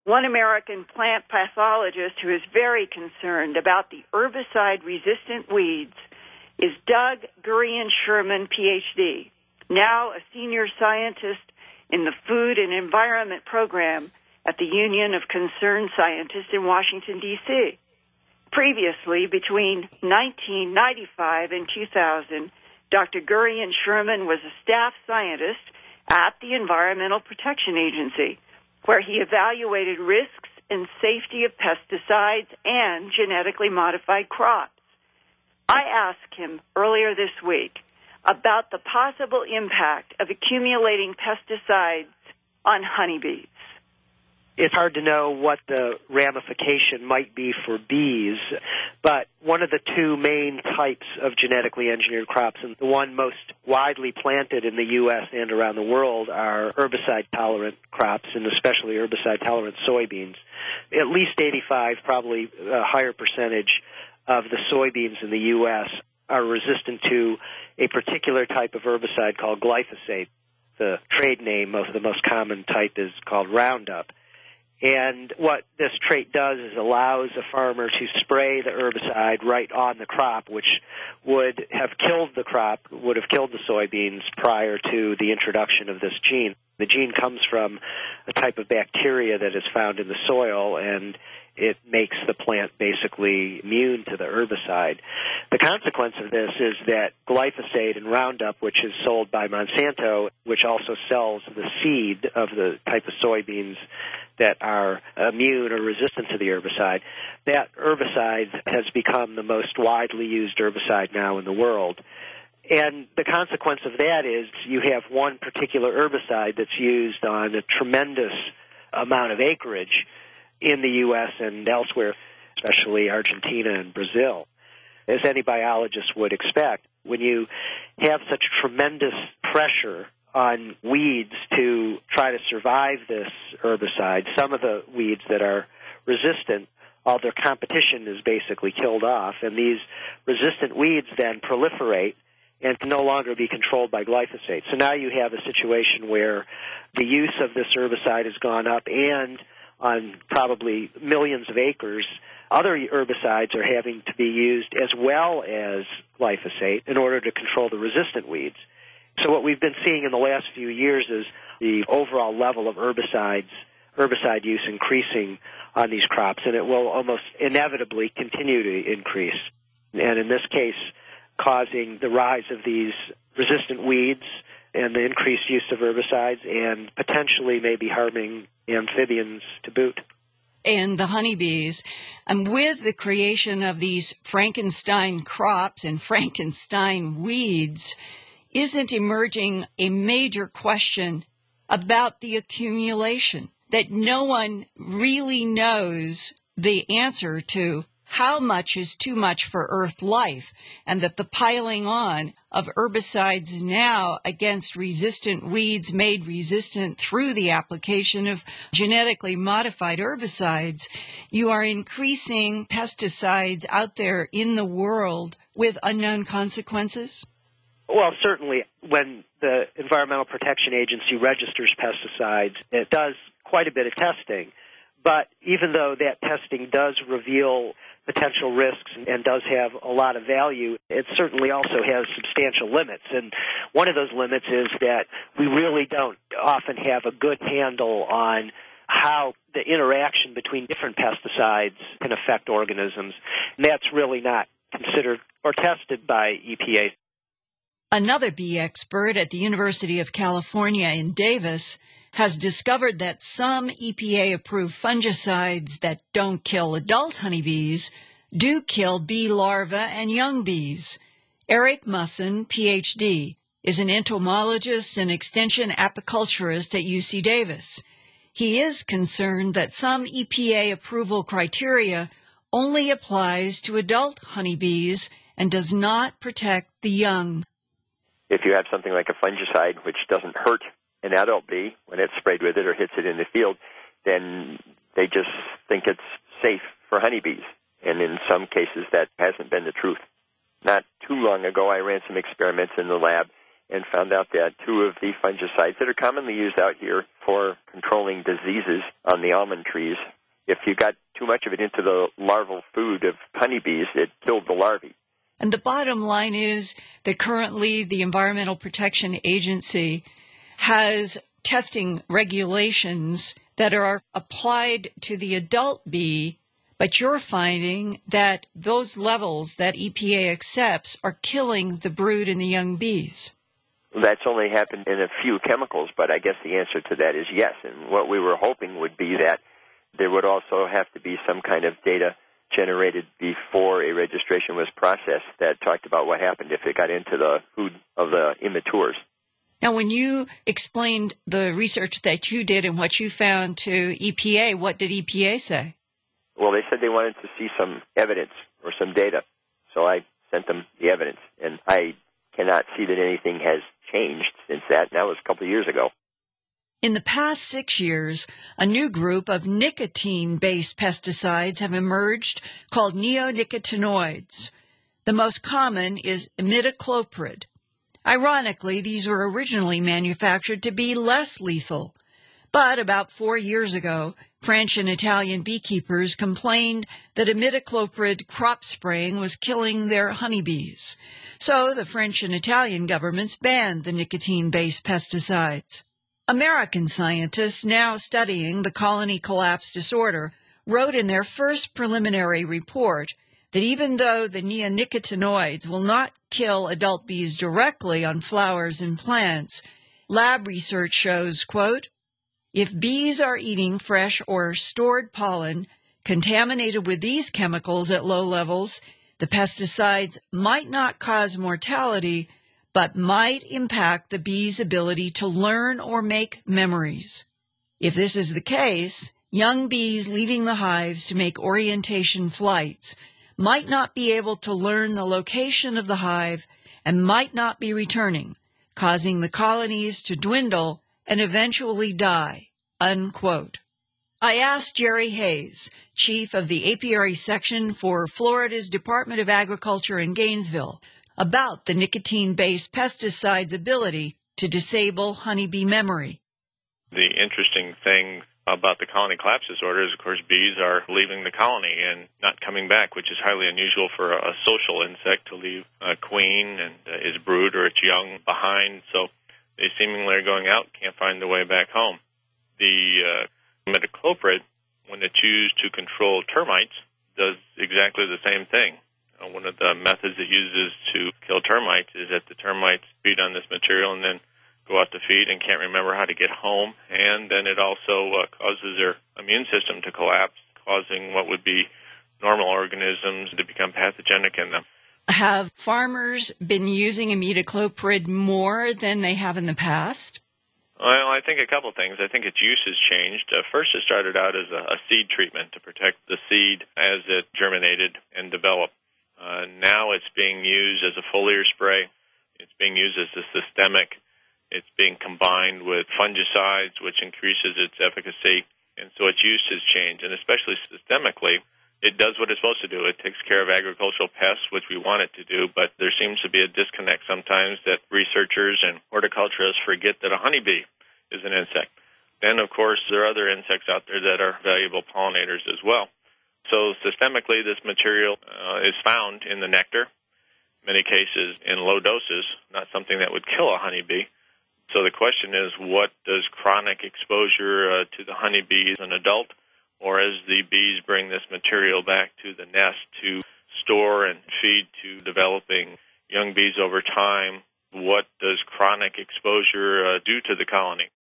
One American plant pathologist who is very concerned about the herbicide-resistant weeds is Doug Gurian-Sherman, Ph.D., now a senior scientist in the Food and Environment Program at the Union of Concerned Scientists in Washington, D.C. Previously, between 1995 and 2000, Dr. Gurian-Sherman was a staff scientist at the Environmental Protection Agency, where he evaluated risks and safety of pesticides and genetically modified crops. I asked him earlier this week about the possible impact of accumulating pesticides on honeybees. It's hard to know what the ramification might be for bees, but one of the two main types of genetically engineered crops, and the one most widely planted in the U.S. and around the world, are herbicide-tolerant crops, and especially herbicide-tolerant soybeans. At least 85, probably a higher percentage of the soybeans in the U.S. are resistant to a particular type of herbicide called glyphosate. The trade name of the most common type is called Roundup. And what this trait does is allows a farmer to spray the herbicide right on the crop, which would have killed the crop, would have killed the soybeans prior to the introduction of this gene. The gene comes from a type of bacteria that is found in the soil, and it makes the plant basically immune to the herbicide. The consequence of this is that glyphosate and Roundup, which is sold by Monsanto, which also sells the seed of the type of soybeans that are immune or resistant to the herbicide, that herbicide has become the most widely used herbicide now in the world. And the consequence of that is you have one particular herbicide that's used on a tremendous amount of acreage in the U.S. and elsewhere, especially Argentina and Brazil. As any biologist would expect, when you have such tremendous pressure on weeds to try to survive this herbicide, some of the weeds that are resistant, all their competition is basically killed off, and these resistant weeds then proliferate and can no longer be controlled by glyphosate. So now you have a situation where the use of this herbicide has gone up, and on probably millions of acres, other herbicides are having to be used as well as glyphosate in order to control the resistant weeds. So what we've been seeing in the last few years is the overall level of herbicide use increasing on these crops, and it will almost inevitably continue to increase. And in this case, causing the rise of these resistant weeds and the increased use of herbicides, and potentially maybe harming amphibians to boot. And the honeybees, and with the creation of these Frankenstein crops and Frankenstein weeds, isn't emerging a major question about the accumulation, that no one really knows the answer to how much is too much for Earth life, and that the piling on of herbicides now against resistant weeds made resistant through the application of genetically modified herbicides, you are increasing pesticides out there in the world with unknown consequences? Well, certainly when the Environmental Protection Agency registers pesticides, it does quite a bit of testing. But even though that testing does reveal potential risks and does have a lot of value, it certainly also has substantial limits. And one of those limits is that we really don't often have a good handle on how the interaction between different pesticides can affect organisms. And that's really not considered or tested by EPA. Another bee expert at the University of California in Davis has discovered that some EPA-approved fungicides that don't kill adult honeybees do kill bee larvae and young bees. Eric Musson, Ph.D., is an entomologist and extension apiculturist at UC Davis. He is concerned that some EPA approval criteria only applies to adult honeybees and does not protect the young. If you have something like a fungicide which doesn't hurt an adult bee when it's sprayed with it or hits it in the field, then they just think it's safe for honeybees. And in some cases, that hasn't been the truth. Not too long ago, I ran some experiments in the lab, and found out that two of the fungicides that are commonly used out here for controlling diseases on the almond trees, if you got too much of it into the larval food of honeybees, it killed the larvae. And the bottom line is that currently the Environmental Protection Agency has testing regulations that are applied to the adult bee, but you're finding that those levels that EPA accepts are killing the brood and the young bees. That's only happened in a few chemicals, but I guess the answer to that is yes. And what we were hoping would be that there would also have to be some kind of data generated before a registration was processed that talked about what happened if it got into the food of the immatures. Now, when you explained the research that you did and what you found to EPA, what did EPA say? Well, they said they wanted to see some evidence or some data, so I sent them the evidence, and I cannot see that anything has changed since that, and that was a couple of years ago. In the past 6 years, a new group of nicotine-based pesticides have emerged called neonicotinoids. The most common is imidacloprid. Ironically, these were originally manufactured to be less lethal. But about 4 years ago, French and Italian beekeepers complained that imidacloprid crop spraying was killing their honeybees. So the French and Italian governments banned the nicotine-based pesticides. American scientists now studying the colony collapse disorder wrote in their first preliminary report that even though the neonicotinoids will not kill adult bees directly on flowers and plants, lab research shows, quote, if bees are eating fresh or stored pollen contaminated with these chemicals at low levels, the pesticides might not cause mortality, but might impact the bee's ability to learn or make memories. If this is the case, young bees leaving the hives to make orientation flights might not be able to learn the location of the hive and might not be returning, causing the colonies to dwindle and eventually die, unquote. I asked Jerry Hayes, chief of the apiary section for Florida's Department of Agriculture in Gainesville, about the nicotine-based pesticide's ability to disable honeybee memory. The interesting thing about the colony collapse disorder is, of course, bees are leaving the colony and not coming back, which is highly unusual for a social insect to leave a queen and its brood or its young behind. So they seemingly are going out, can't find their way back home. The imidacloprid, when it's used to control termites, does exactly the same thing. One of the methods it uses to kill termites is that the termites feed on this material and then go out to feed and can't remember how to get home. And then it also causes their immune system to collapse, causing what would be normal organisms to become pathogenic in them. Have farmers been using imidacloprid more than they have in the past? Well, I think a couple things. I think its use has changed. First, it started out as a seed treatment to protect the seed as it germinated and developed. Now it's being used as a foliar spray. It's being used as a systemic. It's being combined with fungicides, which increases its efficacy. And so its use has changed. And especially systemically, it does what it's supposed to do. It takes care of agricultural pests, which we want it to do. But there seems to be a disconnect sometimes that researchers and horticulturists forget that a honeybee is an insect. Then, of course, there are other insects out there that are valuable pollinators as well. So systemically, this material is found in the nectar, in many cases in low doses, not something that would kill a honeybee. So the question is, what does chronic exposure to the honeybee as an adult, or as the bees bring this material back to the nest to store and feed to developing young bees over time, what does chronic exposure do to the colony?